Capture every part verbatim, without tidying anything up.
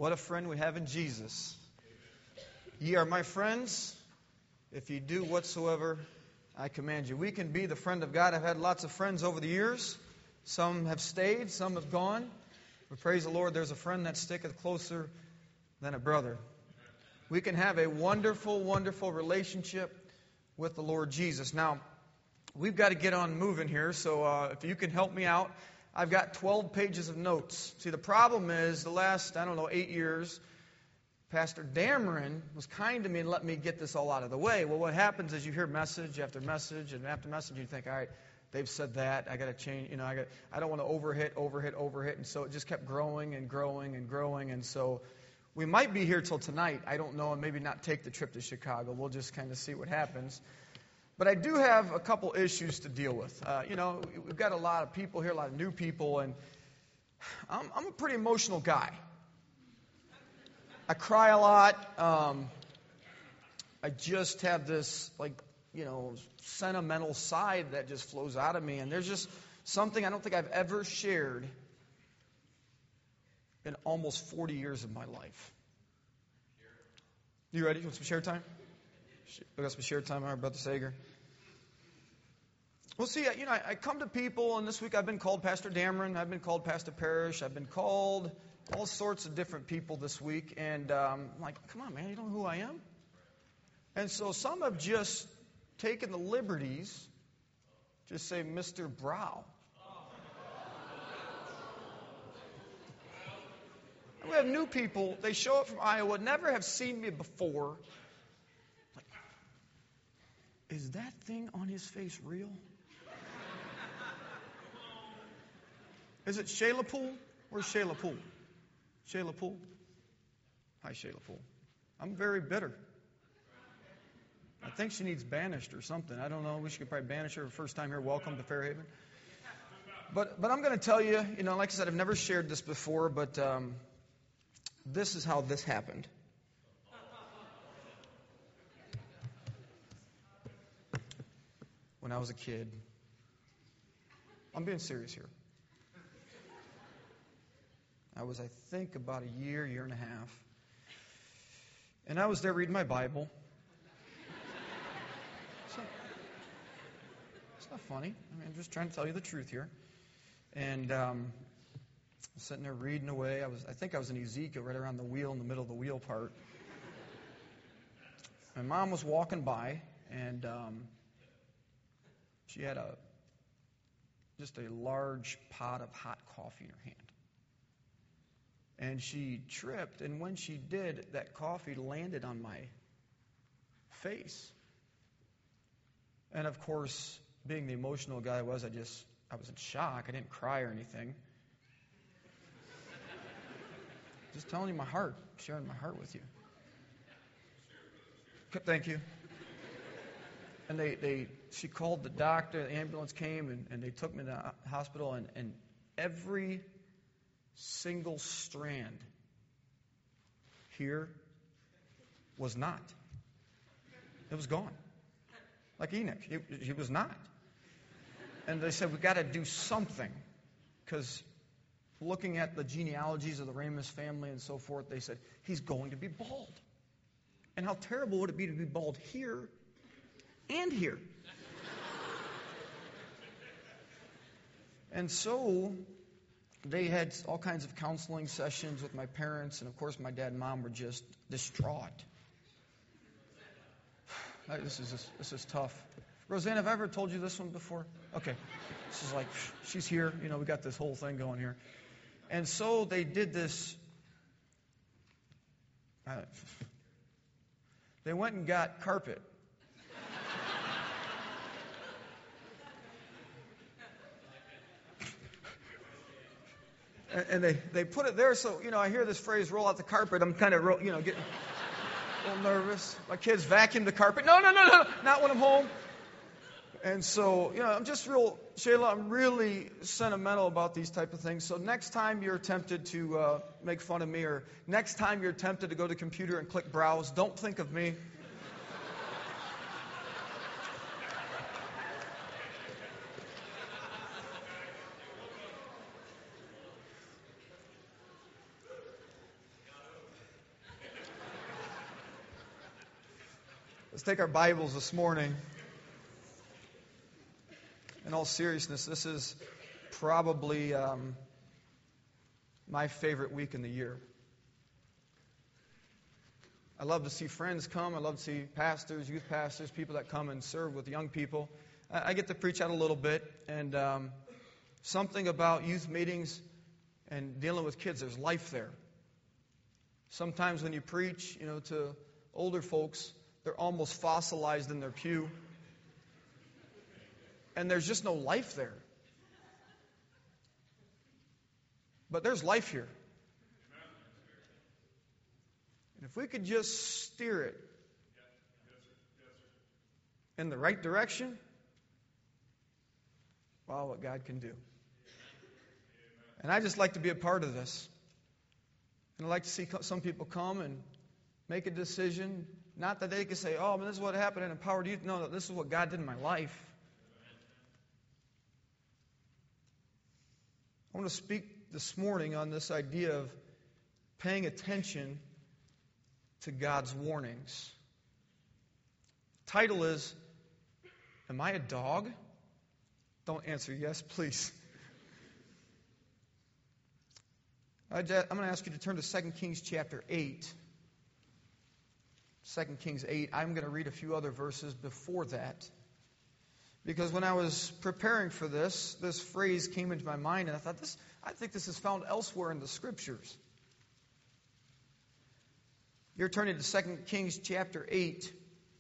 What a friend we have in Jesus. Ye are my friends, if ye do whatsoever I command you. We can be the friend of God. I've had lots of friends over the years. Some have stayed, some have gone. But praise the Lord, there's a friend that sticketh closer than a brother. We can have a wonderful, wonderful relationship with the Lord Jesus. Now, we've got to get on moving here, so uh, if you can help me out, I've got twelve pages of notes. See, the problem is the last, I don't know, eight years, Pastor Dameron was kind to me and let me get this all out of the way. Well, what happens is you hear message after message and after message, you think, all right, they've said that, I got to change, you know, I got, I don't want to overhit, overhit, overhit, and so it just kept growing and growing and growing, and so we might be here till tonight, I don't know, and maybe not take the trip to Chicago. We'll just kind of see what happens. But I do have a couple issues to deal with. Uh, you know, we've got a lot of people here, a lot of new people, and I'm, I'm a pretty emotional guy. I cry a lot. Um, I just have this, like, you know, sentimental side that just flows out of me. And there's just something I don't think I've ever shared in almost forty years of my life. You ready? You want some share time? We got some share time, our Brother Sager. Well, see, you know, I, I come to people, and this week I've been called Pastor Dameron, I've been called Pastor Parrish, I've been called all sorts of different people this week, and um, I'm like, come on, man, you don't know who I am? And so some have just taken the liberties to say Mister Brow. And we have new people, they show up from Iowa, never have seen me before. Like, is that thing on his face real? Is it Shayla Poole? Where's Shayla Poole? Shayla Poole? Hi, Shayla Poole. I'm very bitter. I think she needs banished or something. I don't know. We should probably banish her first time here. Welcome to Fairhaven. But but I'm going to tell you, you know, like I said, I've never shared this before, but um, this is how this happened. When I was a kid. I'm being serious here. I was, I think, about a year, year and a half. And I was there reading my Bible. It's not, it's not funny. I mean, I'm just trying to tell you the truth here. And um, I was sitting there reading away. I was, I think I was in Ezekiel, right around the wheel, in the middle of the wheel part. My mom was walking by, and um, she had a just a large pot of hot coffee in her hand. And she tripped, and when she did, that coffee landed on my face. And of course, being the emotional guy I was, I just, I was in shock. I didn't cry or anything. Just telling you my heart, sharing my heart with you. Thank you. And they, they she called the doctor, the ambulance came, and, and they took me to the hospital, and, and every single strand here was not. It was gone. Like Enoch, he, he was not. And they said, we got to do something. Because looking at the genealogies of the Ramus family and so forth, they said, he's going to be bald. And how terrible would it be to be bald here and here? And so they had all kinds of counseling sessions with my parents, and of course my dad and mom were just distraught. This is this is tough. Roseanne, have I ever told you this one before? Okay. This is like, she's here. You know, we got this whole thing going here. And so they did this. Uh, they went and got carpet. And they, they put it there, so, you know, I hear this phrase, roll out the carpet. I'm kind of, you know, getting a little nervous. My kids vacuum the carpet. No, no, no, no, not when I'm home. And so, you know, I'm just real, Shayla, I'm really sentimental about these type of things. So next time you're tempted to uh, make fun of me, or next time you're tempted to go to the computer and click browse, don't think of me. Let's take our Bibles this morning. In all seriousness, this is probably um, my favorite week in the year. I love to see friends come. I love to see pastors, youth pastors, people that come and serve with young people. I, I get to preach out a little bit, and um, something about youth meetings and dealing with kids, there's life there. Sometimes when you preach, you know, to older folks, they're almost fossilized in their pew. And there's just no life there. But there's life here. And if we could just steer it in the right direction, wow, what God can do. And I just like to be a part of this. And I like to see some people come and make a decision. Not that they can say, oh, man, this is what happened in Empowered Youth. No, this is what God did in my life. I want to speak this morning on this idea of paying attention to God's warnings. The title is, Am I a Dog? Don't answer yes, please. I'm going to ask you to turn to Second Kings chapter eight. Second Kings eight. I'm going to read a few other verses before that. Because when I was preparing for this, this phrase came into my mind, and I thought, this, I think this is found elsewhere in the Scriptures. You're turning to Second Kings chapter eight.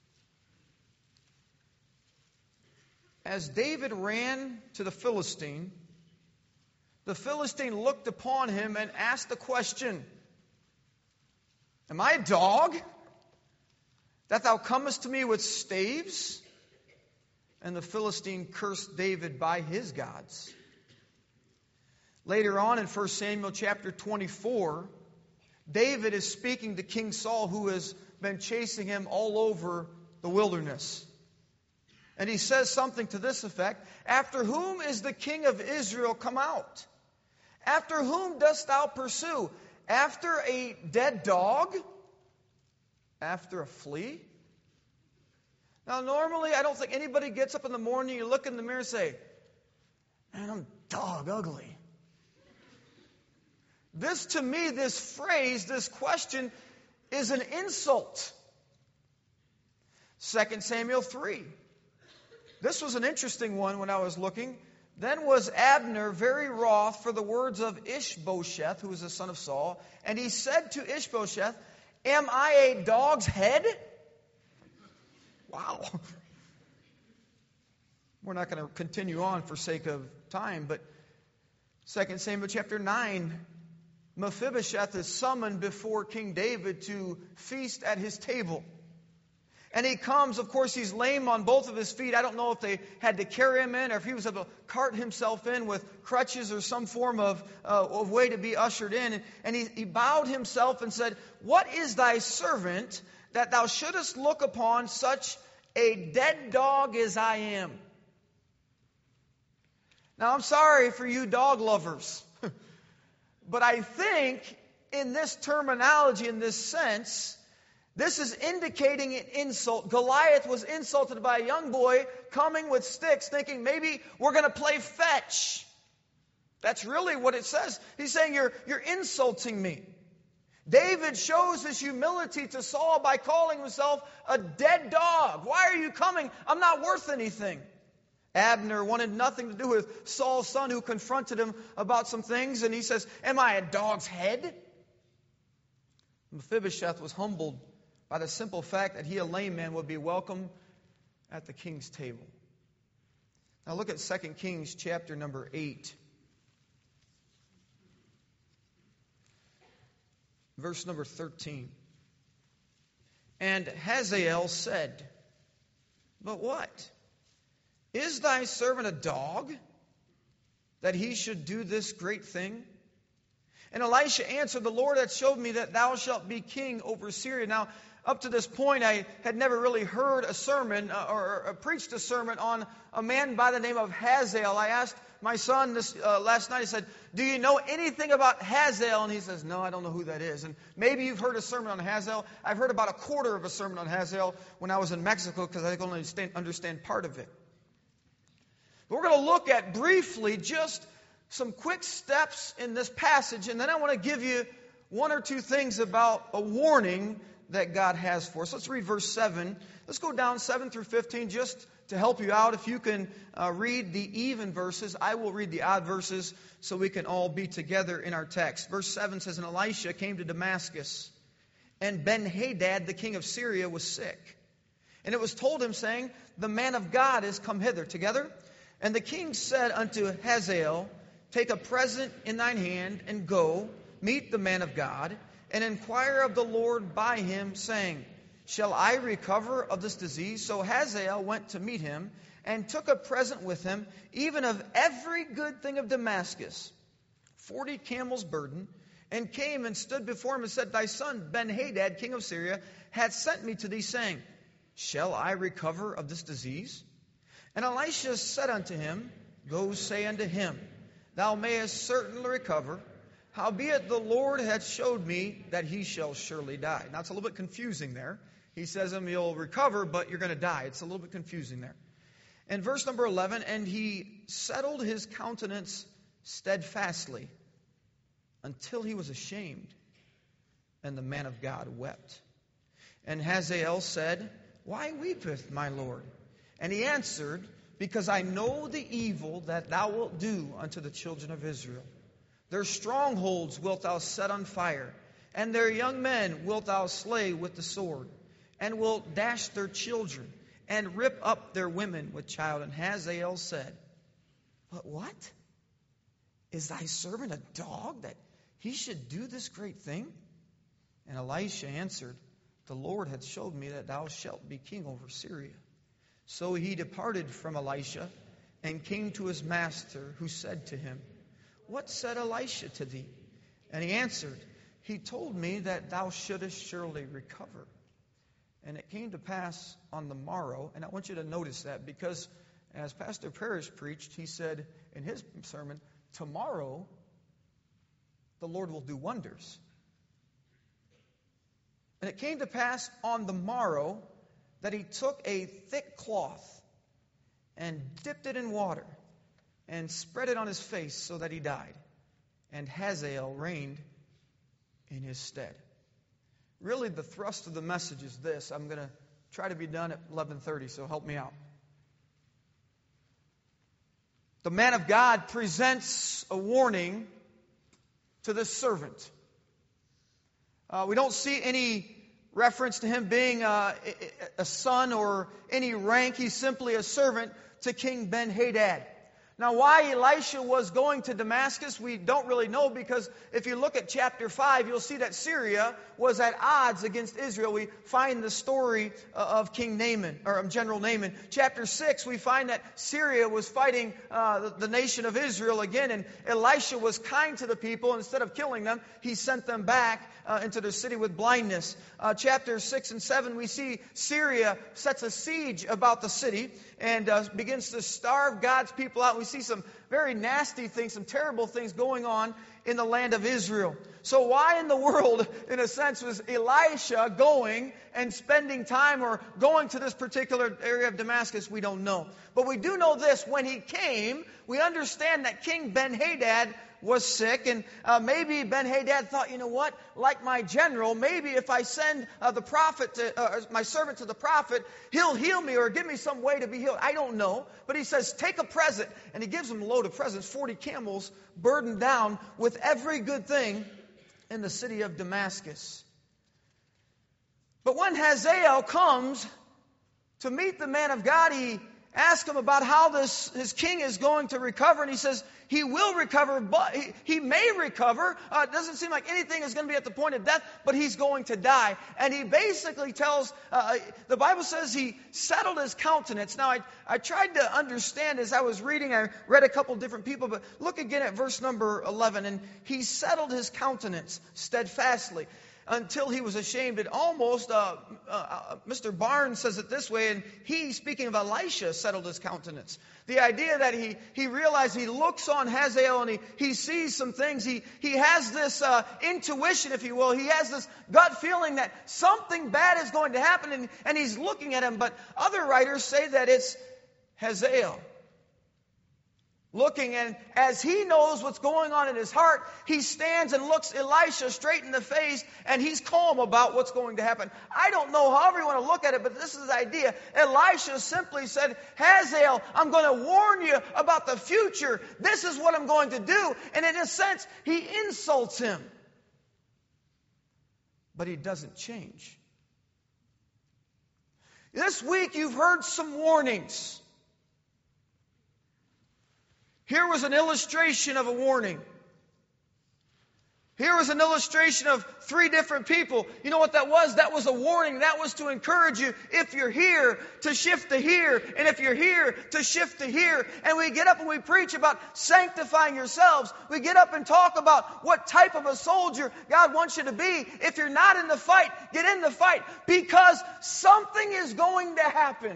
As David ran to the Philistine, the Philistine looked upon him and asked the question, Am I a dog, that thou comest to me with staves? And the Philistine cursed David by his gods. Later on in First Samuel chapter twenty-four, David is speaking to King Saul, who has been chasing him all over the wilderness. And he says something to this effect, After whom is the king of Israel come out? After whom dost thou pursue? After a dead dog? After a flea? Now, normally, I don't think anybody gets up in the morning, you look in the mirror and say, Man, I'm dog ugly. This, to me, this phrase, this question, is an insult. Second Samuel three. This was an interesting one when I was looking. Then was Abner very wroth for the words of Ishbosheth, who was the son of Saul, and he said to Ishbosheth, Am I a dog's head? Wow. We're not going to continue on for sake of time, but Second Samuel chapter nine, Mephibosheth is summoned before King David to feast at his table. And he comes, of course, he's lame on both of his feet. I don't know if they had to carry him in or if he was able to cart himself in with crutches or some form of, uh, of way to be ushered in. And, and he, he bowed himself and said, What is thy servant that thou shouldest look upon such a dead dog as I am? Now, I'm sorry for you dog lovers, but I think in this terminology, in this sense, this is indicating an insult. Goliath was insulted by a young boy coming with sticks, thinking maybe we're going to play fetch. That's really what it says. He's saying, you're, you're insulting me. David shows his humility to Saul by calling himself a dead dog. Why are you coming? I'm not worth anything. Abner wanted nothing to do with Saul's son, who confronted him about some things, and he says, Am I a dog's head? Mephibosheth was humbled by the simple fact that he, a lame man, would be welcome at the king's table. Now look at Second Kings chapter number eight. Verse number thirteen. And Hazael said, But what? Is thy servant a dog, that he should do this great thing? And Elisha answered, The Lord hath showed me that thou shalt be king over Syria. Now, up to this point, I had never really heard a sermon uh, or, or preached a sermon on a man by the name of Hazael. I asked my son this uh, last night, I said, do you know anything about Hazael? And he says, no, I don't know who that is. And maybe you've heard a sermon on Hazael. I've heard about a quarter of a sermon on Hazael when I was in Mexico because I can only understand, understand part of it. But we're going to look at briefly just some quick steps in this passage, and then I want to give you one or two things about a warning that God has for us. Let's read verse seven. Let's go down seven through fifteen just to help you out. If you can uh, read the even verses, I will read the odd verses so we can all be together in our text. Verse seven says, And Elisha came to Damascus, and Ben-Hadad, the king of Syria, was sick. And it was told him, saying, The man of God is come hither. Together. And the king said unto Hazael, Take a present in thine hand, and go, meet the man of God, and inquire of the Lord by him, saying, Shall I recover of this disease? So Hazael went to meet him, and took a present with him, even of every good thing of Damascus, forty camels' burden, and came and stood before him, and said, Thy son Ben-Hadad, king of Syria, hath sent me to thee, saying, Shall I recover of this disease? And Elisha said unto him, Go say unto him, Thou mayest certainly recover. Howbeit the Lord hath showed me that he shall surely die. Now it's a little bit confusing there. He says him, you'll recover, but you're going to die. It's a little bit confusing there. And verse number eleven, And he settled his countenance steadfastly until he was ashamed. And the man of God wept. And Hazael said, Why weepeth my Lord? And he answered, Because I know the evil that thou wilt do unto the children of Israel. Their strongholds wilt thou set on fire, and their young men wilt thou slay with the sword, and wilt dash their children, and rip up their women with child. And Hazael said, But what? Is thy servant a dog, that he should do this great thing? And Elisha answered, The Lord hath showed me that thou shalt be king over Syria. So he departed from Elisha, and came to his master, who said to him, What said Elisha to thee? And he answered, He told me that thou shouldest surely recover. And it came to pass on the morrow, and I want you to notice that, because as Pastor Parrish preached, he said in his sermon, tomorrow the Lord will do wonders. And it came to pass on the morrow that he took a thick cloth and dipped it in water and spread it on his face so that he died. And Hazael reigned in his stead. Really, the thrust of the message is this. I'm going to try to be done at eleven thirty, so help me out. The man of God presents a warning to this servant. Uh, we don't see any reference to him being a, a son or any rank. He's simply a servant to King Ben-Hadad. Now, why Elisha was going to Damascus, we don't really know, because if you look at chapter five, you'll see that Syria was at odds against Israel. We find the story of King Naaman, or General Naaman. Chapter six, we find that Syria was fighting uh, the, the nation of Israel again, and Elisha was kind to the people. Instead of killing them, he sent them back uh, into their city with blindness. Uh, chapter six and seven, we see Syria sets a siege about the city and uh, begins to starve God's people out. We see some very nasty things, some terrible things going on in the land of Israel. So why in the world, in a sense, was Elisha going and spending time or going to this particular area of Damascus? We don't know. But we do know this. When he came, we understand that King Ben-Hadad was sick, and uh, maybe Ben-Hadad thought, you know what, like my general, maybe if I send uh, the prophet, to, uh, my servant to the prophet, he'll heal me or give me some way to be healed. I don't know. But he says, take a present, and he gives him a load of presents, forty camels burdened down with every good thing in the city of Damascus. But when Hazael comes to meet the man of God, he asks him about how this his king is going to recover, and he says he will recover, but he, he may recover. Uh, it doesn't seem like anything is going to be at the point of death, but he's going to die. And he basically tells, uh, the Bible says he settled his countenance. Now, I, I tried to understand as I was reading, I read a couple different people, but look again at verse number eleven. And he settled his countenance steadfastly. until he was ashamed. It almost, uh, uh, Mister Barnes says it this way, and he, speaking of Elisha, settled his countenance. The idea that he, he realized he looks on Hazael and he, he sees some things. He, he has this uh, intuition, if you will. He has this gut feeling that something bad is going to happen, and, and he's looking at him. But other writers say that it's Hazael. Looking, and as he knows what's going on in his heart, he stands and looks Elisha straight in the face, and he's calm about what's going to happen. I don't know however you want to look at it, but this is the idea. Elisha simply said, Hazael, I'm going to warn you about the future. This is what I'm going to do. And in a sense, he insults him. But he doesn't change. This week you've heard some warnings. Here was an illustration of a warning. Here was an illustration of three different people. You know what that was? That was a warning. That was to encourage you, if you're here, to shift to here. And if you're here, to shift to here. And we get up and we preach about sanctifying yourselves. We get up and talk about what type of a soldier God wants you to be. If you're not in the fight, get in the fight. Because something is going to happen.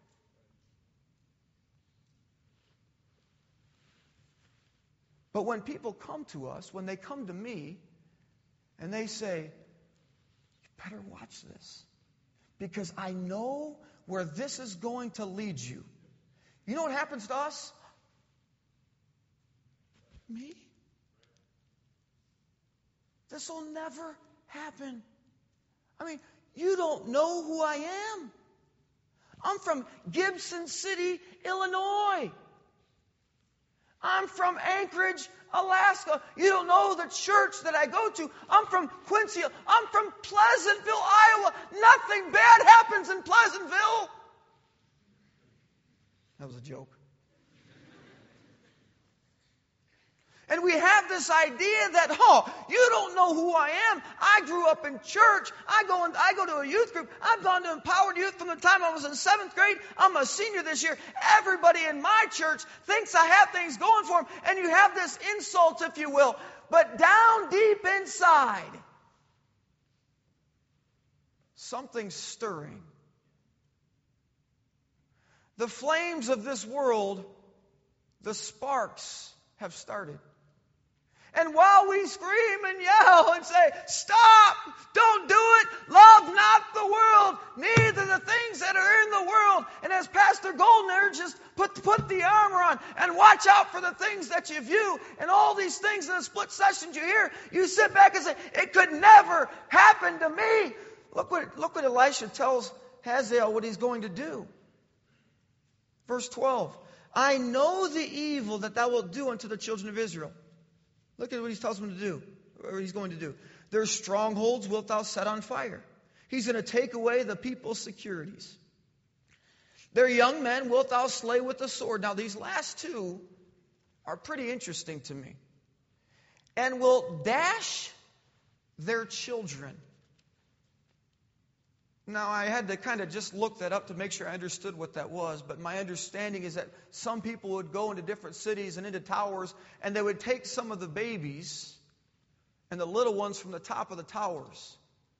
But when people come to us, when they come to me, and they say, you better watch this, because I know where this is going to lead you. You know what happens to us? Me? This will never happen. I mean, you don't know who I am. I'm from Gibson City, Illinois. I'm from Anchorage, Alaska. You don't know the church that I go to. I'm from Quincy. I'm from Pleasantville, Iowa. Nothing bad happens in Pleasantville. That was a joke. And we have this idea that, oh, you don't know who I am. I grew up in church. I go in, I go to a youth group. I've gone to Empowered Youth from the time I was in seventh grade. I'm a senior this year. Everybody in my church thinks I have things going for them. And you have this insult, if you will. But down deep inside, something's stirring. The flames of this world, the sparks have started. And while we scream and yell and say, stop, don't do it, love not the world, neither the things that are in the world. And as Pastor Golden urges, put, put the armor on and watch out for the things that you view. And all these things in the split sessions you hear, you sit back and say, it could never happen to me. Look what, look what Elisha tells Hazael what he's going to do. Verse twelve, I know the evil that thou wilt do unto the children of Israel. Look at what he tells them to do, or what he's going to do. Their strongholds wilt thou set on fire. He's going to take away the people's securities. Their young men wilt thou slay with the sword. Now these last two are pretty interesting to me. And wilt dash their children. Now, I had to kind of just look that up to make sure I understood what that was. But my understanding is that some people would go into different cities and into towers, and they would take some of the babies and the little ones from the top of the towers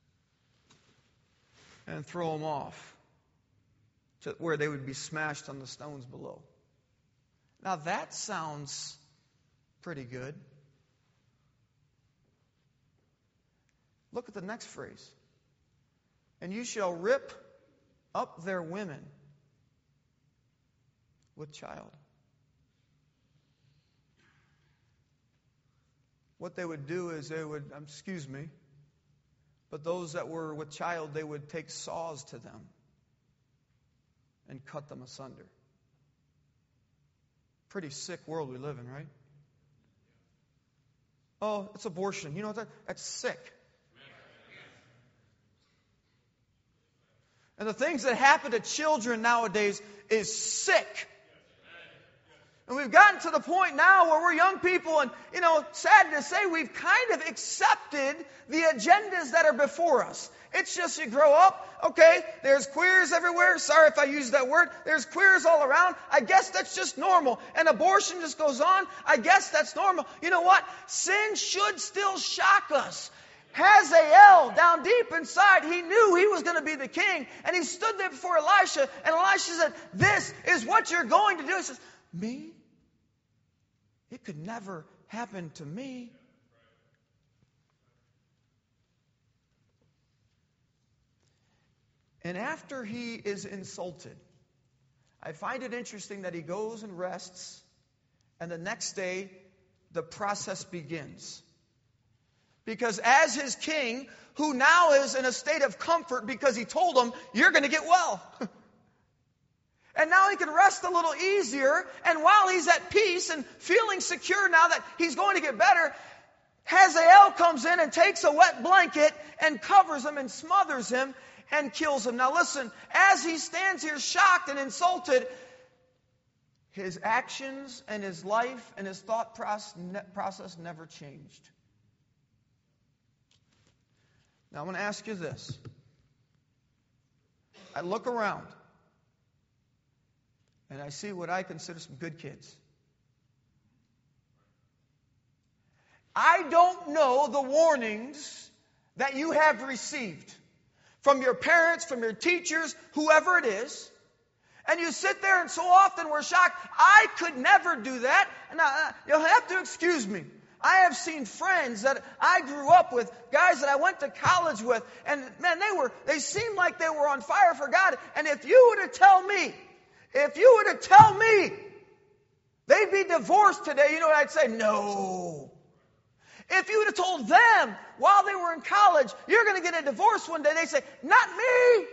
and throw them off to where they would be smashed on the stones below. Now, that sounds pretty good. Look at the next phrase. And you shall rip up their women with child. What they would do is they would, um, excuse me, but those that were with child, they would take saws to them and cut them asunder. Pretty sick world we live in, right? Oh, it's abortion. You know what that? That's sick. And the things that happen to children nowadays is sick. And we've gotten to the point now where we're young people, and, you know, sad to say, we've kind of accepted the agendas that are before us. It's just you grow up, okay, there's queers everywhere. Sorry if I use that word. There's queers all around. I guess that's just normal. And abortion just goes on. I guess that's normal. You know what? Sin should still shock us. Hazael, down deep inside, he knew he was going to be the king. And he stood there before Elisha, and Elisha said, this is what you're going to do. He says, me? It could never happen to me. And after he is insulted, I find it interesting that he goes and rests, and the next day, the process begins. Because as his king, who now is in a state of comfort because he told him, you're going to get well. And now he can rest a little easier. And while he's at peace and feeling secure now that he's going to get better, Hazael comes in and takes a wet blanket and covers him and smothers him and kills him. Now listen, as he stands here shocked and insulted, his actions and his life and his thought process never changed. Now, I'm going to ask you this. I look around, and I see what I consider some good kids. I don't know the warnings that you have received from your parents, from your teachers, whoever it is. And you sit there, and so often we're shocked. I could never do that. And I, you'll have to excuse me. I have seen friends that I grew up with, guys that I went to college with, and man, they were, they seemed like they were on fire for God. And if you were to tell me, if you were to tell me they'd be divorced today, you know what I'd say? No. If you would have told them while they were in college, you're going to get a divorce one day, they'd say, not me.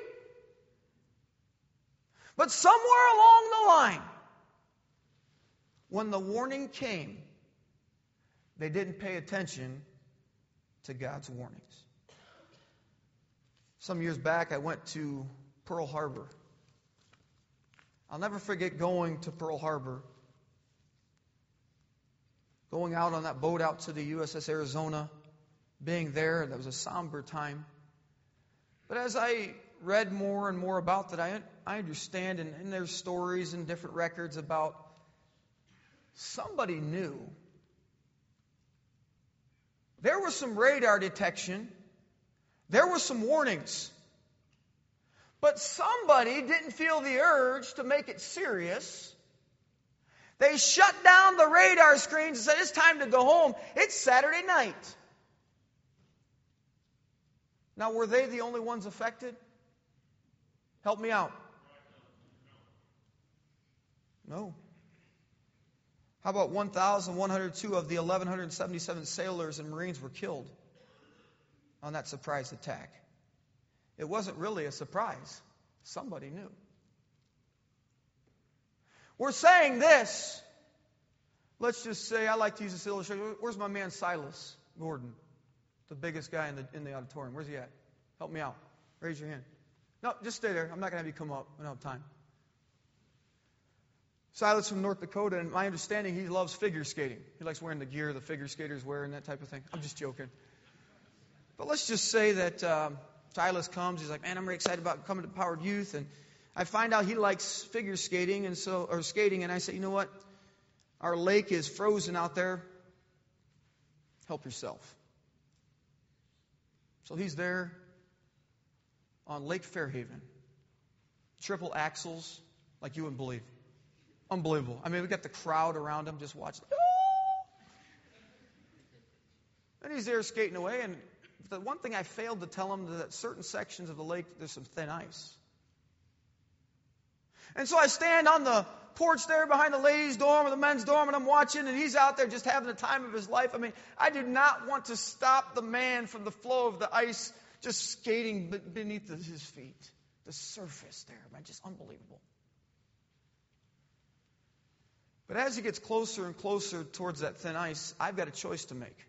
But somewhere along the line, when the warning came, they didn't pay attention to God's warnings. Some years back, I went to Pearl Harbor. I'll never forget going to Pearl Harbor, going out on that boat out to the U S S Arizona, being there. That was a somber time. But as I read more and more about that, I, I understand, and, and there's stories and different records about somebody knew. There was some radar detection. There were some warnings. But somebody didn't feel the urge to make it serious. They shut down the radar screens and said, it's time to go home. It's Saturday night. Now, were they the only ones affected? Help me out. No. How about one thousand one hundred two of the one thousand one hundred seventy-seven sailors and Marines were killed on that surprise attack? It wasn't really a surprise. Somebody knew. We're saying this. Let's just say, I like to use this illustration. Where's my man Silas Gordon? The biggest guy in the, in the auditorium. Where's he at? Help me out. Raise your hand. No, just stay there. I'm not going to have you come up. I don't have time. Silas from North Dakota, and my understanding, he loves figure skating. He likes wearing the gear the figure skaters wear and that type of thing. I'm just joking. But let's just say that um, Silas comes. He's like, man, I'm very excited about coming to Powered Youth. And I find out he likes figure skating and so or skating. And I say, you know what? Our lake is frozen out there. Help yourself. So he's there on Lake Fairhaven. Triple axles like you wouldn't believe. Unbelievable. I mean, we got the crowd around him just watching. And he's there skating away. And the one thing I failed to tell him is that certain sections of the lake, there's some thin ice. And so I stand on the porch there behind the ladies' dorm or the men's dorm, and I'm watching, and he's out there just having the time of his life. I mean, I do not want to stop the man from the flow of the ice just skating beneath his feet. The surface there, man, just unbelievable. But as he gets closer and closer towards that thin ice, I've got a choice to make.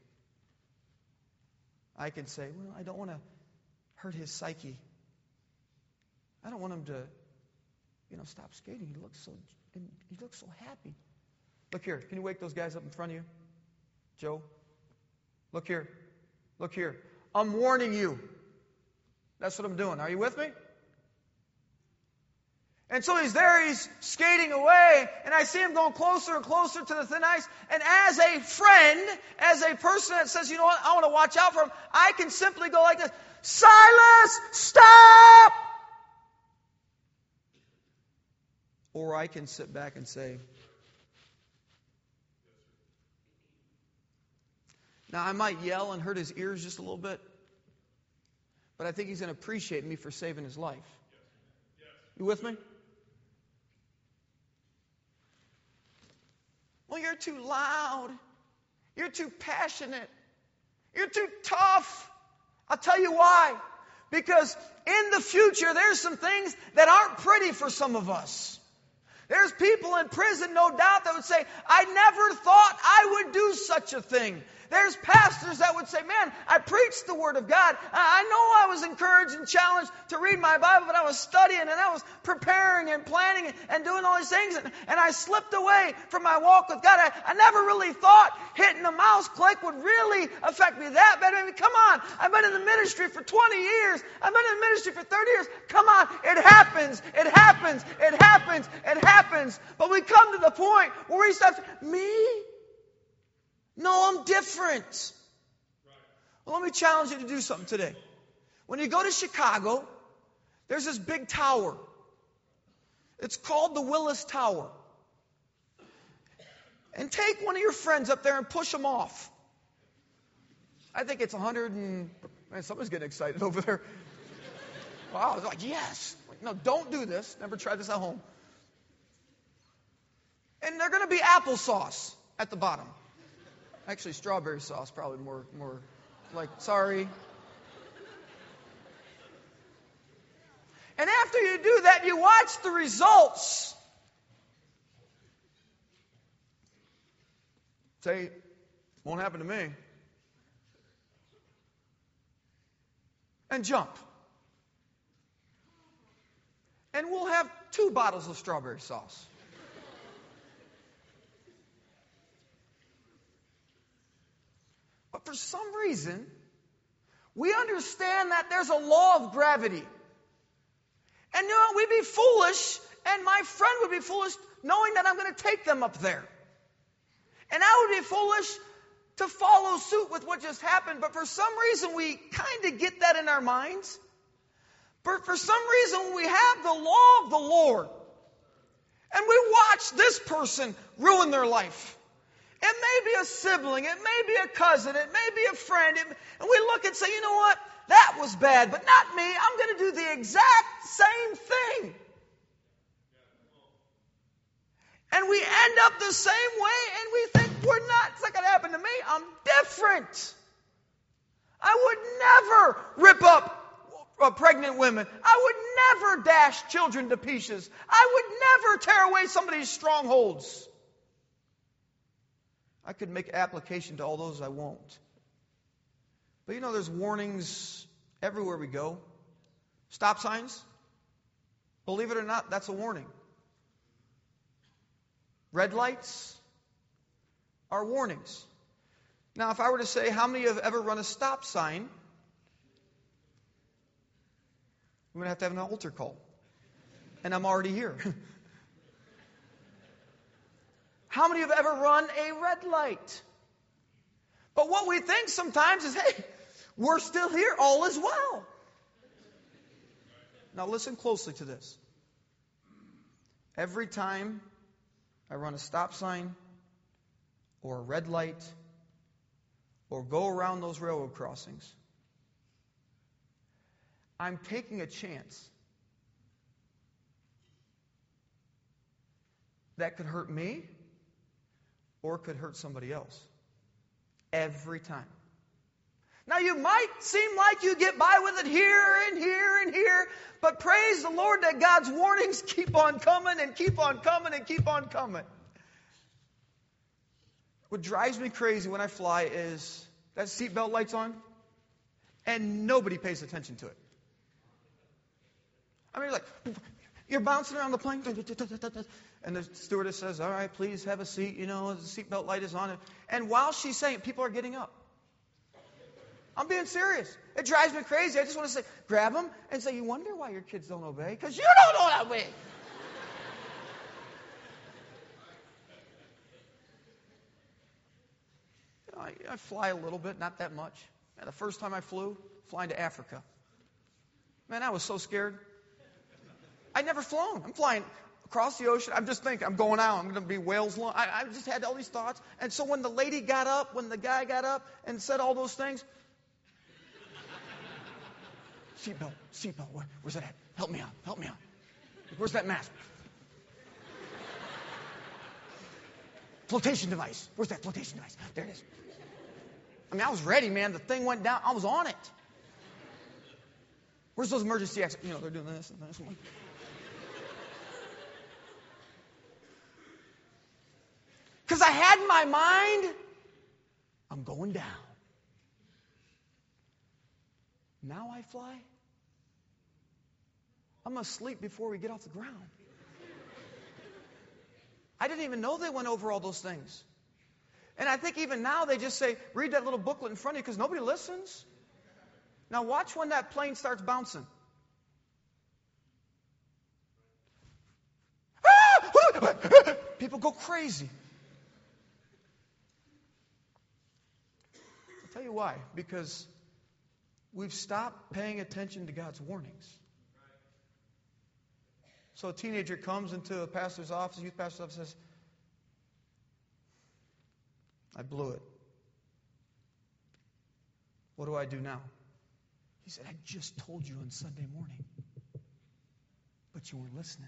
I can say, well, I don't want to hurt his psyche. I don't want him to, you know, stop skating. He looks so, he looks so happy. Look here. Can you wake those guys up in front of you? Joe? Look here. Look here. I'm warning you. That's what I'm doing. Are you with me? And so he's there, he's skating away, and I see him going closer and closer to the thin ice. And as a friend, as a person that says, you know what, I want to watch out for him, I can simply go like this, Silas, stop! Or I can sit back and say, now I might yell and hurt his ears just a little bit, but I think he's going to appreciate me for saving his life. You with me? Well, you're too loud. You're too passionate. You're too tough. I'll tell you why. Because in the future, there's some things that aren't pretty for some of us. There's people in prison, no doubt, that would say, I never thought I would do such a thing. There's pastors that would say, man, I preached the Word of God. I know I was encouraged and challenged to read my Bible, but I was studying and I was preparing and planning and doing all these things, and, and I slipped away from my walk with God. I, I never really thought hitting the mouse click would really affect me that bad. I mean, come on. I've been in the ministry for twenty years. I've been in the ministry for thirty years. Come on. It happens. It happens. It happens. It happens. But we come to the point where we start, me? No, I'm different. Well, let me challenge you to do something today. When you go to Chicago, there's this big tower. It's called the Willis Tower. And take one of your friends up there and push them off. I think it's one hundred and... Man, someone's getting excited over there. Wow, I was like, yes. No, don't do this. Never try this at home. And they're going to be applesauce at the bottom. Actually, strawberry sauce, probably more, more like, sorry. And after you do that, you watch the results. Say, won't happen to me. And jump. And we'll have two bottles of strawberry sauce. But for some reason, we understand that there's a law of gravity. And you know, we'd be foolish, and my friend would be foolish knowing that I'm going to take them up there. And I would be foolish to follow suit with what just happened. But for some reason, we kind of get that in our minds. But for some reason, we have the law of the Lord. And we watch this person ruin their life. It may be a sibling, it may be a cousin, it may be a friend, it, and we look and say, you know what, that was bad, but not me. I'm going to do the exact same thing. And we end up the same way, and we think, we're not, it's not going to happen to me. I'm different. I would never rip up uh, pregnant women. I would never dash children to pieces. I would never tear away somebody's strongholds. I could make application to all those I won't. But you know, there's warnings everywhere we go. Stop signs. Believe it or not, that's a warning. Red lights are warnings. Now, if I were to say, how many have ever run a stop sign? I'm going to have to have an altar call. And I'm already here. How many have ever run a red light? But what we think sometimes is, hey, we're still here, all is well. Now listen closely to this. Every time I run a stop sign or a red light or go around those railroad crossings, I'm taking a chance that could hurt me or could hurt somebody else. Every time. Now you might seem like you get by with it here and here and here, but praise the Lord that God's warnings keep on coming and keep on coming and keep on coming. What drives me crazy when I fly is that seatbelt light's on and nobody pays attention to it. I mean, like, you're bouncing around the plane, and the stewardess says, all right, please have a seat. You know, the seatbelt light is on. And while she's saying it, people are getting up. I'm being serious. It drives me crazy. I just want to say, grab them and say, you wonder why your kids don't obey? Because you don't obey. I fly a little bit, not that much. Man, the first time I flew, flying to Africa. Man, I was so scared. I'd never flown. I'm flying across the ocean. I'm just thinking, I'm going out. I'm going to be whales long. I, I just had all these thoughts. And so when the lady got up, when the guy got up and said all those things, seatbelt, seatbelt, where, where's that at? Help me out, help me out. Where's that mask? Flotation device. Where's that flotation device? There it is. I mean, I was ready, man. The thing went down. I was on it. Where's those emergency exits? You know, they're doing this and this one. Because I had in my mind, I'm going down. Now I fly. I'm asleep before we get off the ground. I didn't even know they went over all those things. And I think even now they just say, read that little booklet in front of you because nobody listens. Now watch when that plane starts bouncing. People go crazy. I'll tell you why. Because we've stopped paying attention to God's warnings. So a teenager comes into a pastor's office, a youth pastor's office, and says, I blew it. What do I do now? He said, I just told you on Sunday morning, but you weren't listening.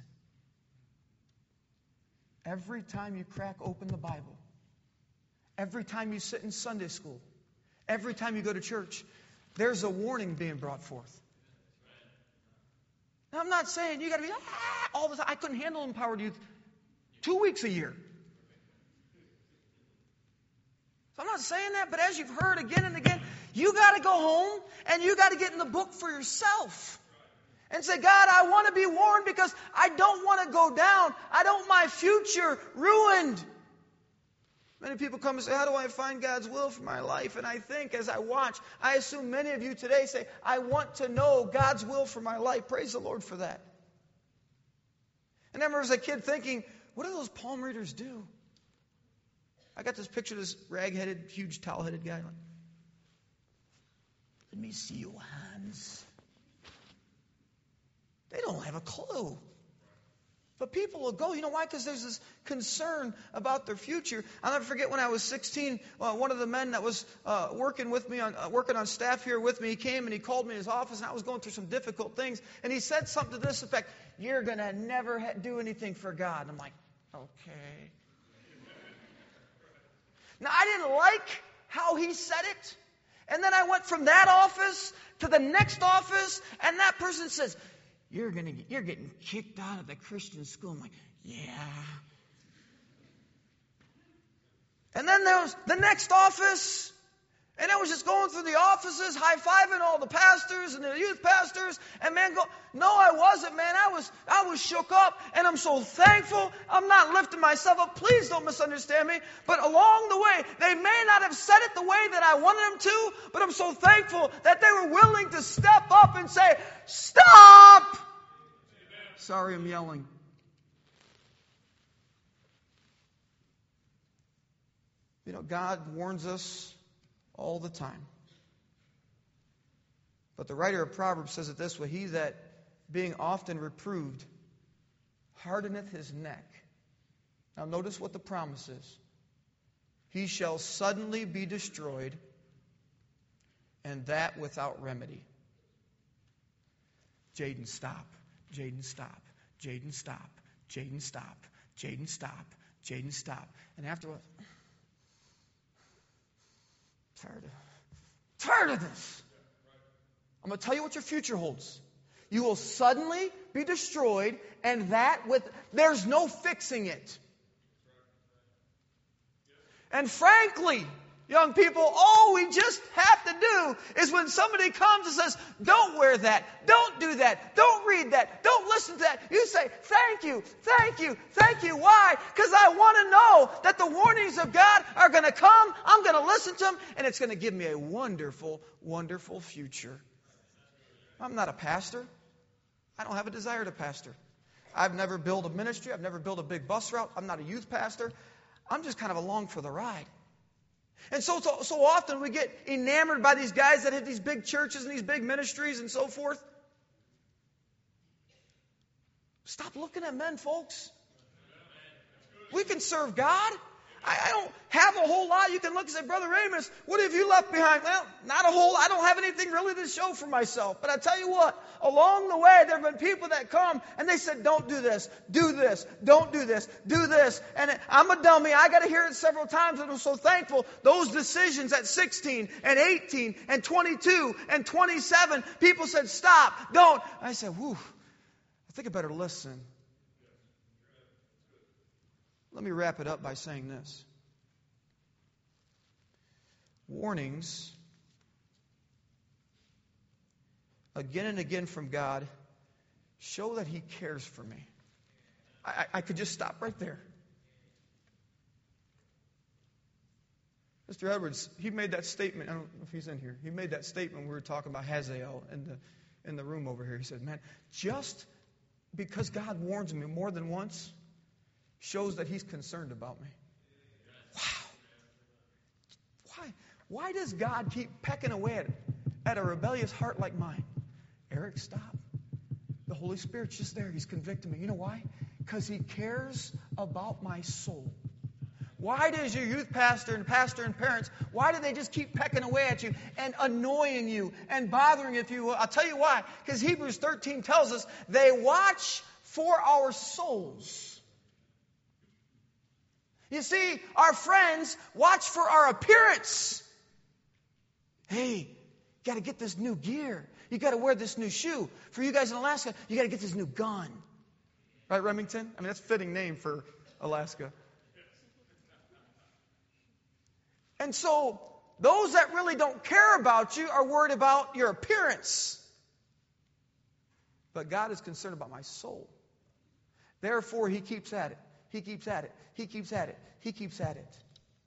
Every time you crack open the Bible, every time you sit in Sunday school, every time you go to church, there's a warning being brought forth. Now, I'm not saying you got to be ah, all the time. I couldn't handle empowered youth two weeks a year. So I'm not saying that, but as you've heard again and again, you got to go home and you got to get in the book for yourself. And say, God, I want to be warned because I don't want to go down. I don't want my future ruined. Many people come and say, how do I find God's will for my life? And I think as I watch, I assume many of you today say, I want to know God's will for my life. Praise the Lord for that. And I remember as a kid thinking, what do those palm readers do? I got this picture of this rag-headed, huge, towel-headed guy. Like, let me see your hands. They don't have a clue. But people will go. You know why? Because there's this concern about their future. I'll never forget when I was sixteen, uh, one of the men that was uh, working with me, on uh, working on staff here with me, he came and he called me in his office, and I was going through some difficult things. And he said something to this effect, you're going to never ha- do anything for God. And I'm like, okay. Now, I didn't like how he said it. And then I went from that office to the next office, and that person says, You're gonna get, you're getting kicked out of the Christian school. I'm like, yeah. And then there was the next office, and I was just going through the offices, high-fiving all the pastors and the youth pastors, and man, go, no, I wasn't, man. I was, I was shook up, and I'm so thankful. I'm not lifting myself up. Please don't misunderstand me. But along the way, they may not have said it the way that I wanted them to, but I'm so thankful that they were willing to step up and say, stop! Sorry, I'm yelling. You know, God warns us all the time. But the writer of Proverbs says it this way, he that, being often reproved, hardeneth his neck. Now notice what the promise is. He shall suddenly be destroyed, and that without remedy. Jaden, stop. Jaden, stop. Jaden, stop. Jaden, stop. Jaden, stop. Jaden, stop. And afterwards, tired of, tired of this. I'm going to tell you what your future holds. You will suddenly be destroyed, and that with, there's no fixing it. And frankly, young people, all we just have to do is when somebody comes and says, don't wear that, don't do that, don't read that, don't listen to that, you say, thank you, thank you, thank you. Why? Because I want to know that the warnings of God are going to come, I'm going to listen to them, and it's going to give me a wonderful, wonderful future. I'm not a pastor. I don't have a desire to pastor. I've never built a ministry. I've never built a big bus route. I'm not a youth pastor. I'm just kind of along for the ride. And so, so, so often we get enamored by these guys that have these big churches and these big ministries and so forth. Stop looking at men, folks. We can serve God. I, I don't have a whole lot. You can look and say, Brother Amos, what have you left behind? Well, not a whole. I don't have anything really to show for myself. But I tell you what, along the way, there have been people that come and they said, don't do this, do this, don't do this, do this. And I'm a dummy. I got to hear it several times. And I'm so thankful. Those decisions at sixteen and eighteen and twenty-two and twenty-seven, people said, stop, don't. I said, whew, I think I better listen. Let me wrap it up by saying this. Warnings, again and again from God, show that He cares for me. I, I could just stop right there. Mister Edwards, he made that statement. I don't know if he's in here. He made that statement when we were talking about Hazael in the, in the room over here. He said, man, just because God warns me more than once shows that He's concerned about me. Wow. Why? Why does God keep pecking away at, at a rebellious heart like mine? Eric, stop. The Holy Spirit's just there. He's convicting me. You know why? Because He cares about my soul. Why does your youth pastor and pastor and parents, why do they just keep pecking away at you and annoying you and bothering you? If you will? I'll tell you why. Because Hebrews thirteen tells us they watch for our souls. You see, our friends watch for our appearance. Hey, you got to get this new gear. You got to wear this new shoe. For you guys in Alaska, you got to get this new gun. Right, Remington? I mean, that's a fitting name for Alaska. And so, those that really don't care about you are worried about your appearance. But God is concerned about my soul. Therefore, He keeps at it. He keeps at it. He keeps at it. He keeps at it.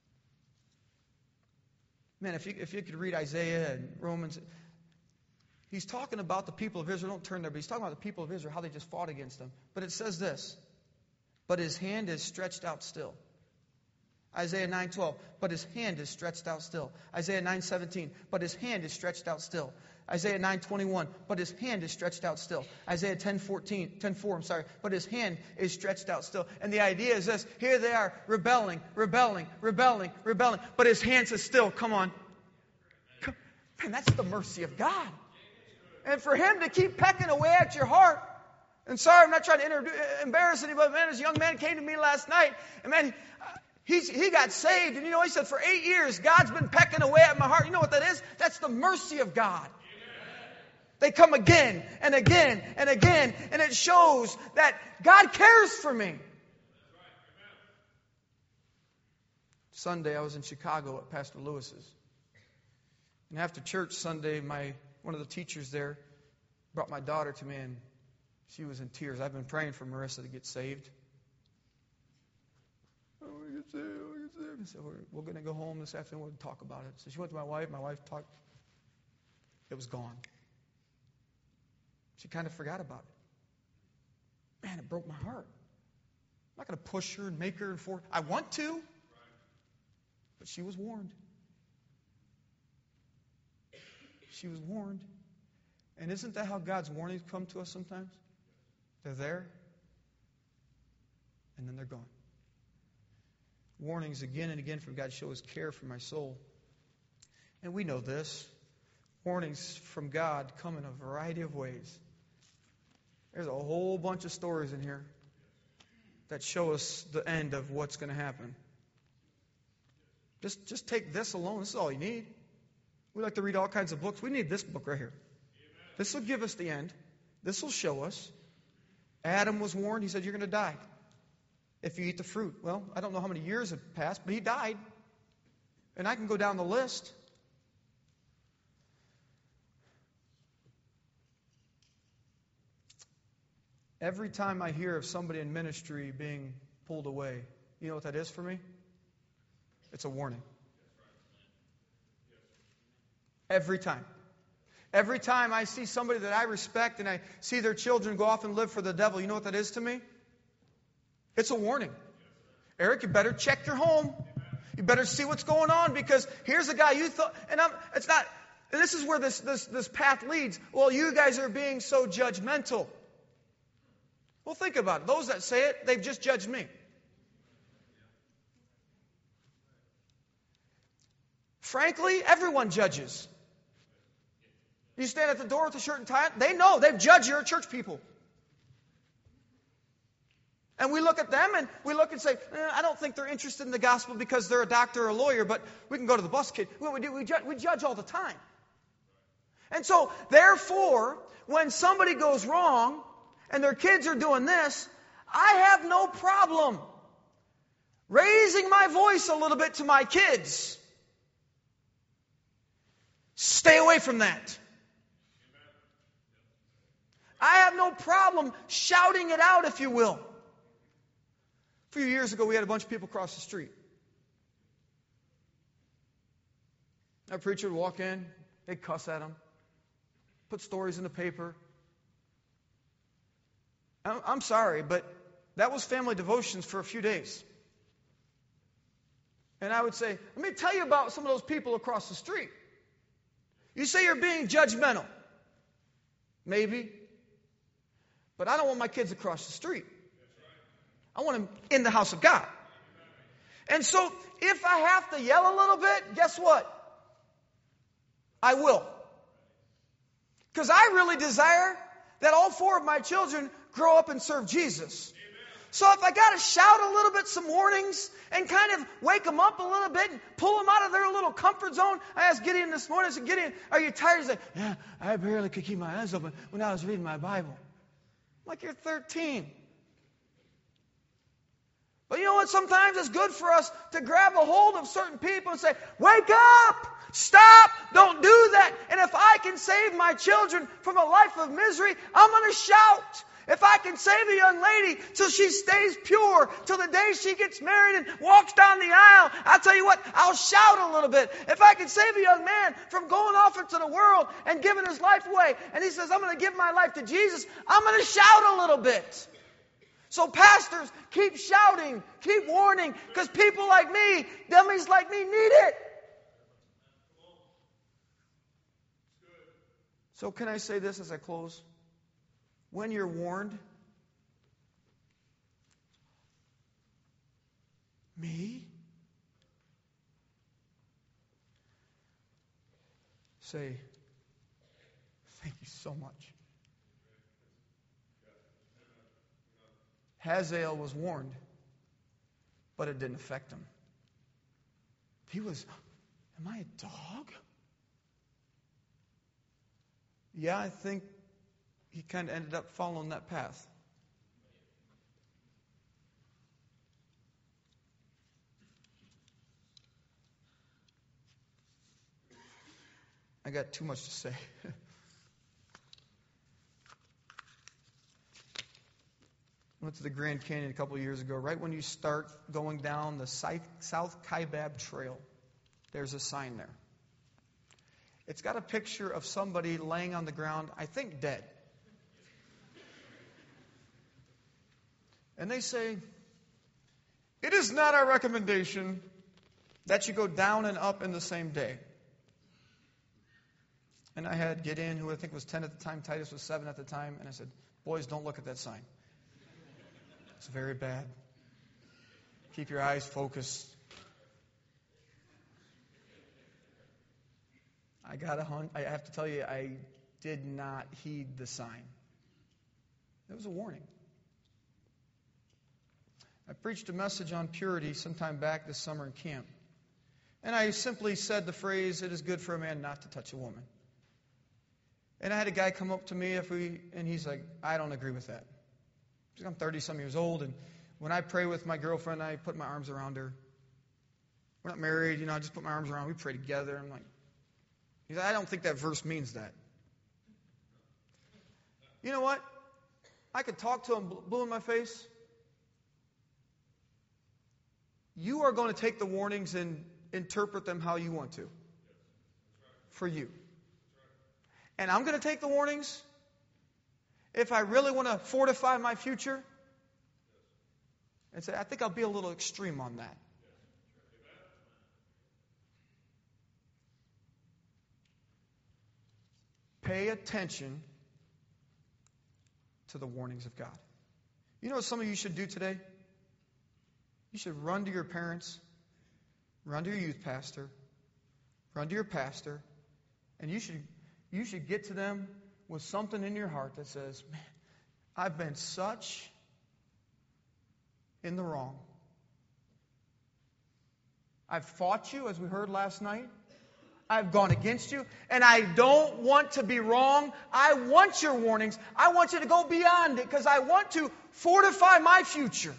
Man, if you, if you could read Isaiah and Romans, he's talking about the people of Israel. Don't turn there, but he's talking about the people of Israel, how they just fought against them. But it says this, but His hand is stretched out still. Isaiah nine twelve, but His hand is stretched out still. Isaiah nine seventeen, but His hand is stretched out still. Isaiah nine twenty-one, but His hand is stretched out still. Isaiah ten fourteen, ten four, I'm sorry, but His hand is stretched out still. And the idea is this, here they are rebelling, rebelling, rebelling, rebelling, but His hand says still, come on. Come. Man, that's the mercy of God. And for Him to keep pecking away at your heart, and sorry, I'm not trying to introduce, embarrass anybody, man, this young man came to me last night, and man, He's, he got saved, and you know, he said, for eight years, God's been pecking away at my heart. You know what that is? That's the mercy of God. Amen. They come again and again and again, and it shows that God cares for me. Right. Sunday, I was in Chicago at Pastor Lewis's. And after church Sunday, my one of the teachers there brought my daughter to me, and she was in tears. I've been praying for Marissa to get saved. Oh, we get saved, we get saved. So we're, we're going to go home this afternoon. We'll talk about it. So she went to my wife. My wife talked. It was gone. She kind of forgot about it. Man, it broke my heart. I'm not going to push her and make her and forth. I want to, but she was warned. She was warned. And isn't that how God's warnings come to us sometimes? They're there, and then they're gone. Warnings again and again from God show His care for my soul. And we know this. Warnings from God come in a variety of ways. There's a whole bunch of stories in here that show us the end of what's going to happen. Just, just take this alone. This is all you need. We like to read all kinds of books. We need this book right here. This will give us the end. This will show us. Adam was warned. He said, you're going to die if you eat the fruit. Well, I don't know how many years have passed, but he died. And I can go down the list. Every time I hear of somebody in ministry being pulled away, you know what that is for me? It's a warning. Every time. Every time I see somebody that I respect and I see their children go off and live for the devil, you know what that is to me? It's a warning. Eric, you better check your home. You better see what's going on, because here's a guy you thought, and I'm, it's not, and this is where this, this, this path leads. Well, you guys are being so judgmental. Well, think about it. Those that say it, they've just judged me. Frankly, everyone judges. You stand at the door with a shirt and tie, they know, they've judged you're church people. And we look at them and we look and say, eh, I don't think they're interested in the gospel because they're a doctor or a lawyer, but we can go to the bus kid. What we do, we judge, we judge all the time. And so, therefore, when somebody goes wrong and their kids are doing this, I have no problem raising my voice a little bit to my kids. Stay away from that. I have no problem shouting it out, if you will. A few years ago, we had a bunch of people cross the street. Our preacher would walk in, they'd cuss at him, put stories in the paper. I'm sorry, but that was family devotions for a few days. And I would say, let me tell you about some of those people across the street. You say you're being judgmental. Maybe. But I don't want my kids across the street. I want them in the house of God. And so, if I have to yell a little bit, guess what? I will. Because I really desire that all four of my children grow up and serve Jesus. So if I got to shout a little bit, some warnings, and kind of wake them up a little bit and pull them out of their little comfort zone. I asked Gideon this morning, I said, Gideon, are you tired? He said, yeah, I barely could keep my eyes open when I was reading my Bible. I'm like, you're thirteen. But you know what? Sometimes it's good for us to grab a hold of certain people and say, wake up! Stop! Don't do that! And if I can save my children from a life of misery, I'm going to shout. If I can save a young lady till she stays pure, till the day she gets married and walks down the aisle, I'll tell you what, I'll shout a little bit. If I can save a young man from going off into the world and giving his life away, and he says, I'm going to give my life to Jesus, I'm going to shout a little bit. So pastors, keep shouting, keep warning, because people like me, dummies like me, need it. So can I say this as I close? When you're warned, me? Say, thank you so much. Hazael was warned, but it didn't affect him. He was, am I a dog? Yeah, I think he kind of ended up following that path. I got too much to say. I went to the Grand Canyon a couple of years ago. Right when you start going down the South Kaibab Trail, there's a sign there. It's got a picture of somebody laying on the ground, I think dead. And they say, it is not our recommendation that you go down and up in the same day. And I had Gideon, who I think was ten at the time, Titus was seven at the time, and I said, boys, don't look at that sign. It's very bad. Keep your eyes focused. I got a hun- I have to tell you, I did not heed the sign. It was a warning. I preached a message on purity sometime back this summer in camp. And I simply said the phrase, it is good for a man not to touch a woman. And I had a guy come up to me if we, and he's like, I don't agree with that. I'm thirty-some years old, and when I pray with my girlfriend, I put my arms around her. We're not married, you know, I just put my arms around her. We pray together. I'm like, he's like, I don't think that verse means that. You know what? I could talk to him blue in my face. You are going to take the warnings and interpret them how you want to. For you. And I'm going to take the warnings if I really want to fortify my future and say, I think I'll be a little extreme on that. pay attention to the warnings of God. You know what some of you should do today? You should run to your parents, run to your youth pastor, run to your pastor, and you should you should get to them with something in your heart that says, man, I've been such in the wrong. I've fought you, as we heard last night. I've gone against you, and I don't want to be wrong. I want your warnings. I want you to go beyond it because I want to fortify my future.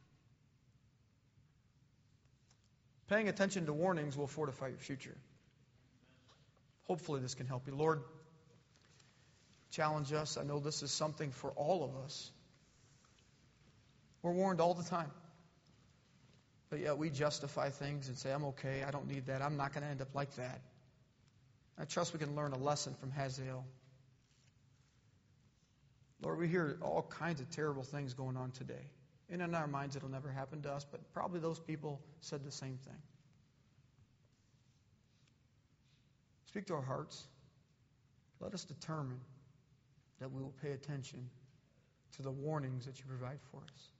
Paying attention to warnings will fortify your future. Hopefully this can help you. Lord, challenge us. I know this is something for all of us. We're warned all the time. But yet we justify things and say, I'm okay, I don't need that, I'm not going to end up like that. I trust we can learn a lesson from Hazael. Lord, we hear all kinds of terrible things going on today. And in our minds it'll never happen to us, but probably those people said the same thing. Speak to our hearts. Let us determine that we will pay attention to the warnings that you provide for us.